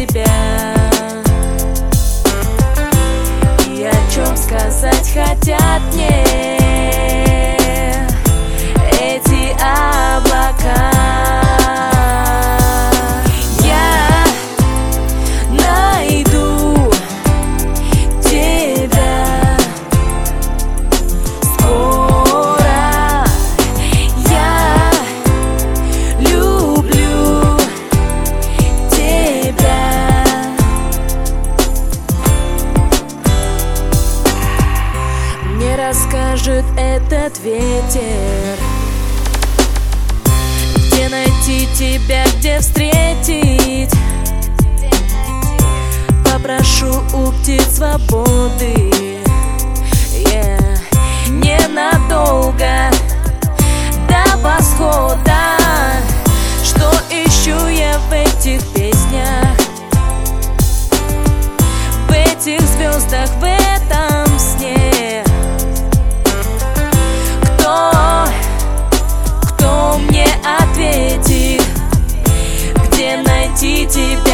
тебя. И о чем сказать хотят мне эти облака. Я найду тебя скоро. Я люблю тебя. Мне расскажет этот ветер, где найти тебя, где встретить. Попрошу у птиц свободы, ненадолго, до восхода. Что ищу я в этих песнях, в этих звездах, в этом сне? Кто мне ответит, где найти тебя?